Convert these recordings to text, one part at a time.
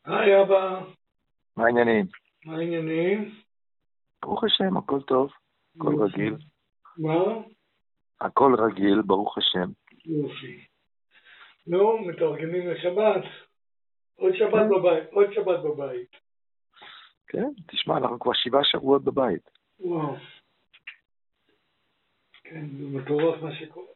היי אבא, מה העניינים? מה העניינים? ברוך השם, הכל טוב, הכל יופי. רגיל. מה? הכל רגיל, ברוך השם. יופי. נו, מתארגנים לשבת. עוד שבת כן. בבית, עוד שבת בבית. כן, תשמע, אנחנו כבר 7 שבועות בבית. וואו. כן, זה מטורף מה שקורה.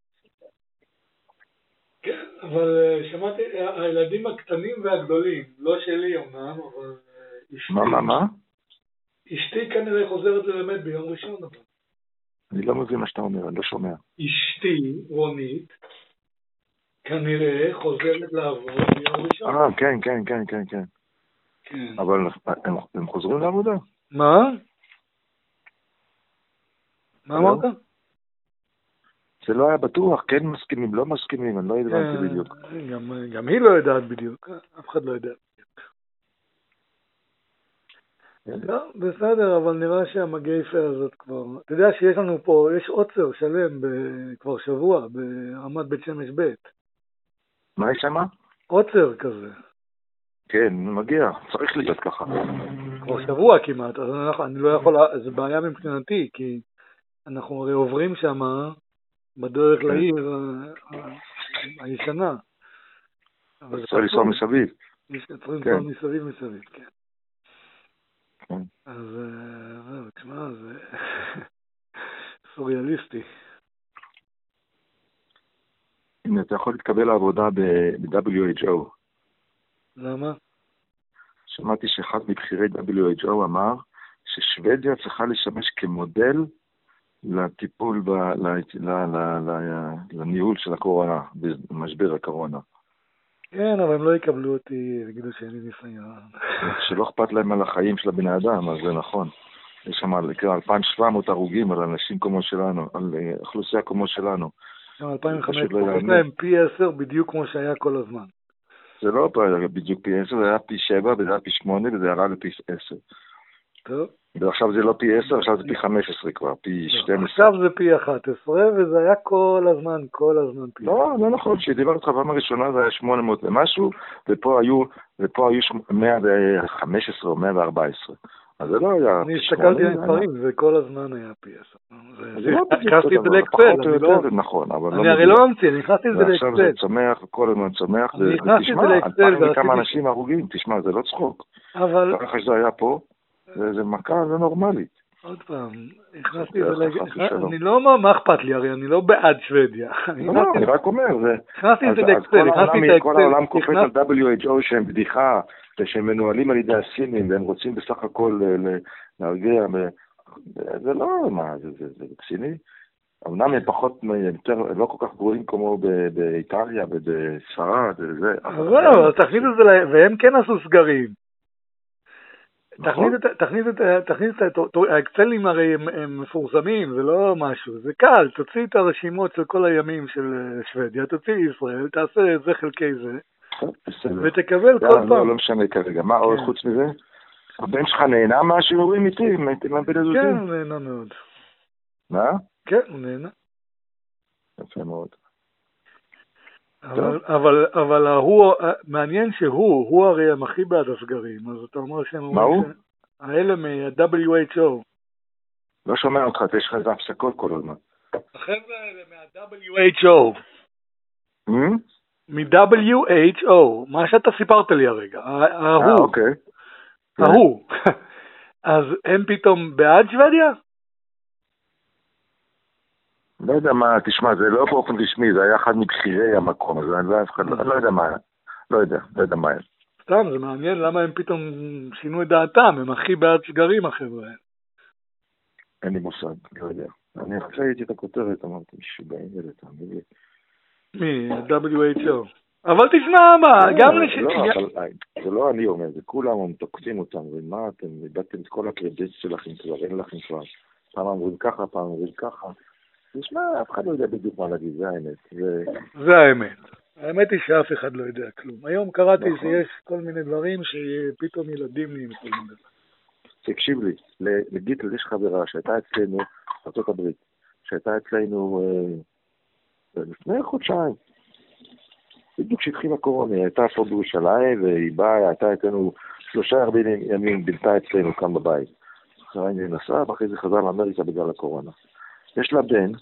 כן, אבל שמעתי, הילדים הקטנים והגדולים, לא שלי אומנם, אבל אשתי. מה? אשתי כנראה חוזרת ללמד ביום ראשון אבל. אני לא מבין מה שאתה אומר, אני לא שומע. אשתי, רונית, כנראה חוזרת לעבוד ביום ראשון. כן. כן. אבל הם חוזרים לעבודה? מה? מה לא? אמרת? זה לא היה בטוח, כן מסכימים, לא מסכימים, אני לא הבנתי בדיוק. גם היא לא יודעת בדיוק, אף אחד לא יודע. לא, בסדר, אבל נראה שהמגייפה הזאת כבר... אתה יודע שיש לנו פה, יש עוצר שלם כבר שבוע ברמת בית שמש ב'. מה יש שם? עוצר כזה. כן, מגיע, צריך להיות ככה. כבר שבוע כמעט, אז אני לא יכול... זה בעיה מבחינתי, כי אנחנו הרי עוברים שם בדרך לעיר הישנה. צריך לנסוע מסביב. צריך לנסוע מסביב, כן. כן. אז תשמע, זה סוריאליסטי. הנה, אתה יכול להתקבל לעבודה ב-WHO. למה? שמעתי שאחד מבחירי WHO אמר ששוודיה צריכה לשמש כמודל לטיפול, לניהול של הקורונה, במשבר הקורונה. כן, אבל הם לא יקבלו אותי, יגידו שאין לי ניסיון. שלא אכפת להם על החיים של הבני אדם, אז זה נכון. יש שם 2,700 הרוגים על אנשים כמו שלנו, על אוכלוסייה כמו שלנו. 2,500, יש להם פי 10 בדיוק כמו שהיה כל הזמן. זה לא בדיוק פי 10, זה היה פי 7, וזה היה פי 8, וזה ירד לפי 10. טוב. ועכשיו זה לא פי 10, עכשיו זה פי 15 כבר, פי 12. עכשיו זה פי 11, וזה היה כל הזמן פי 10. לא נכון, כשדיברתי אותך פעם הראשונה זה היה 800 ומשהו, ופה היו 115 או 114. אז זה לא היה... אני הסתכלתי על דברים, וכל הזמן היה פי 10. נכנסתי את זה לאקסל, אני הרי לא ממציא, אני נכנסתי את זה לאקסל. ועכשיו זה צומח, וכל הזמן צומח, ותשמע, 2,000 וכמה אנשים הרוגים, תשמע, זה לא צחוק. אבל... ככה שזה היה פה, זה מכה לא נורמלית. עוד פעם, הכנסתי את זה לאקסל, אני לא, מה אכפת לי, הרי אני לא בעד שוודיה. לא, אני רק אומר, הכנסתי את זה לאקסל, כל העולם קופץ על WHO שהם בדיחה, שהם מנוהלים על ידי הסינים, והם רוצים בסך הכל להרגיע, זה לא, מה, זה רציני. אמנם הם פחות, לא כל כך גרועים כמו באיטליה ובספרד, וזה. לא, תכניס את זה, והם כן עשו סגרים. תכניס את האקסלים, הרי הם מפורסמים, זה לא משהו, זה קל, תוציא את הרשימות של כל הימים של שוודיה, תוציא ישראל, תעשה זה חלקי זה, ותקבל כל פעם. לא משנה כרגע, מה עוד חוץ מזה? הבן שלך נהנה מהשיעורים איתי? כן, הוא נהנה מאוד. מה? כן, הוא נהנה. יפה מאוד. אבל הוא, מעניין הוא הרי הם הכי בעד הסגרים, אז אתה אומר שהם... מה הוא? האלה מה-WHO. לא שומע אותך, יש לך איזה הפסקות כל הזמן. החבר'ה האלה מה-WHO. מ-WHO, מה שאתה סיפרת לי הרגע, ההוא. אוקיי. ההוא. אז הם פתאום בעד שוודיה? לא יודע מה, תשמע, זה לא באופן רשמי, זה היה אחד מבחירי המקום, אז אני לא יודע מה, לא יודע מה. סתם, זה מעניין למה הם פתאום שינו את דעתם, הם הכי בעד סגרים החבר'ה. אין לי מושג, לא יודע. אני ראיתי את הכותרת, אמרתי, משוגעים אלה, תאמין לי. מי? WHO. אבל תשמע מה, גם זה לא אני אומר, זה כולם תוקפים אותם, ומה אתם איבדתם את כל הקרדיט שלכם כבר, אין לכם כבר. פעם אומרים ככה, פעם אומרים ככה. תשמע, אף אחד לא יודע בדיוק מה להגיד, זה האמת. זה האמת. האמת היא שאף אחד לא יודע כלום. היום קראתי שיש כל מיני דברים שפתאום ילדים נהיים כל מיני דבר. תקשיב לי, לגיטל יש חברה שהייתה אצלנו, ארצות הברית, שהייתה אצלנו לפני חודשיים. בדיוק כשהתחילה הקורונה, היא הייתה פה בירושלים, והיא באה, הייתה איתנו 3 ימים, בילתה אצלנו כאן בבית. אחרי היא נסעה, ואחרי זה חזר לאמריקה בגלל הקורונה. יש לה בן,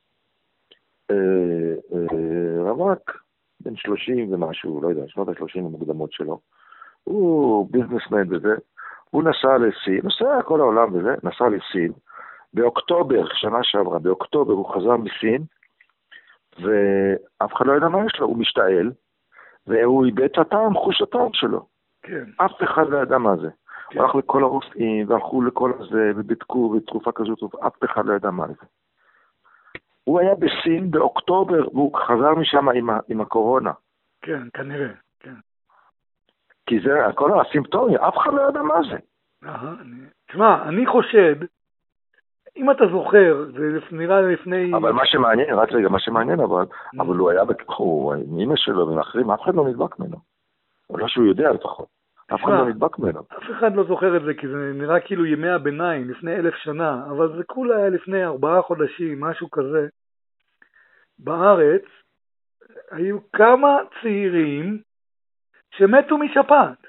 רווק, בן 30 ומשהו, לא יודע, שנות ה-30 המוקדמות שלו. הוא ביזנסמן וזה. הוא נסע לסין, נסע כל העולם וזה, נסע לסין. באוקטובר, שנה שעברה, באוקטובר הוא חזר מסין, ואף אחד לא יודע מה יש לו, הוא משתעל, והוא איבד את הטעם, חוש הטעם שלו. כן. אף אחד לא ידע מה זה. כן. הוא הלך לכל הרופאים, והלכו לכל הזה, ובדקו, בתרופה כזאת, אף אחד לא ידע מה זה. הוא היה בסין באוקטובר, והוא חזר משם עם הקורונה. כן, כנראה, כן. כי זה, כל הסימפטומי, אף אחד לא ידע מה זה. תשמע, אני חושד, אם אתה זוכר, זה נראה לפני... אבל מה שמעניין, רק רגע, מה שמעניין, אבל הוא היה בקחו, עם אמא שלו ומאחרים, אף אחד לא נדבק ממנו. או לא שהוא יודע לפחות. אף אחד לא נדבק ממנו. אף אחד לא זוכר את זה, כי זה נראה כאילו ימי הביניים, לפני 1000 שנה, אבל זה כולה היה לפני 4 חודשים, משהו כזה. בארץ היו כמה צעירים שמתו משפעת.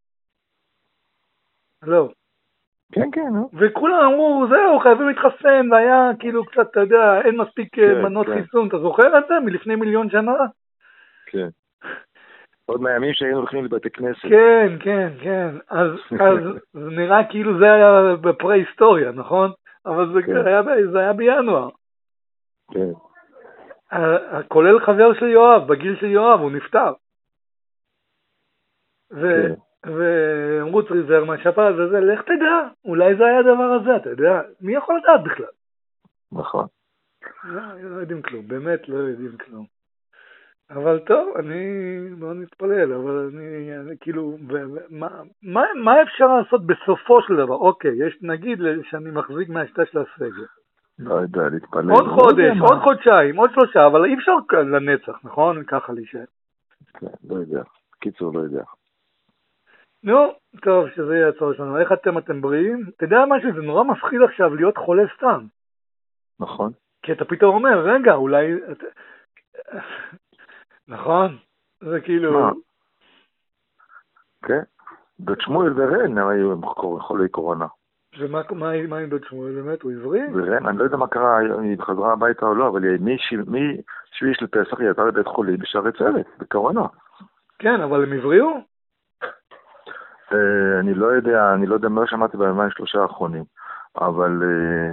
לא. כן, כן. וכולם אמרו, זהו, חייבים להתחסן, והיה כאילו קצת, אתה יודע, אין מספיק מנות חיסון, אתה זוכר את זה? מלפני 1,000,000 שנה? כן. עוד מהימים שהיינו הולכים לבתי כנסת. כן, כן, כן. אז זה נראה כאילו זה היה בפרה-היסטוריה, נכון? אבל זה היה בינואר. כן. כולל חבר של יואב, בגיל של יואב, הוא נפטר. ואמרו צריזר מהשפעת וזה, לך תדע, אולי זה היה הדבר הזה, אתה יודע, מי יכול לדעת בכלל? נכון. לא יודעים כלום, באמת לא יודעים כלום. אבל טוב, אני לא נתפלל, אבל אני כאילו, מה אפשר לעשות בסופו של דבר? אוקיי, יש נגיד שאני מחזיק מהשיטה של הסגר. לא יודע, להתפלל. עוד חודש, עוד חודשיים, עוד 3, אבל אי אפשר לנצח, נכון? ככה להישאר. כן, לא יודע. קיצור, לא יודע. נו, טוב, שזה יהיה הצעה שלנו. איך אתם בריאים? אתה יודע משהו, זה נורא מפחיד עכשיו להיות חולה סתם. נכון. כי אתה פתאום אומר, רגע, אולי... נכון? זה כאילו... כן. בית שמואל ורן היו חולי קורונה. ומה עם בית שמואל באמת? הוא עברי? ורן, אני לא יודע מה קרה, היא חזרה הביתה או לא, אבל משביעי של פסח היא הייתה לבית חולים בשערי צדק, בקורונה. כן, אבל הם עבריו? אני לא יודע, לא שמעתי ביומיים 3 האחרונים, אבל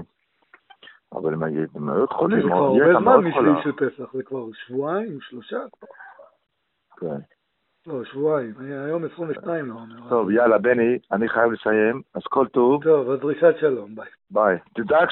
הם מאוד חולים. זה כבר הרבה זמן משביעי של פסח, זה כבר 2-3 כבר. כן. לא, 2, היום 22 לא אומר. טוב, יאללה, בני, אני חייב לסיים, אז כל טוב. טוב, אז דרישת שלום, ביי. ביי. תדאג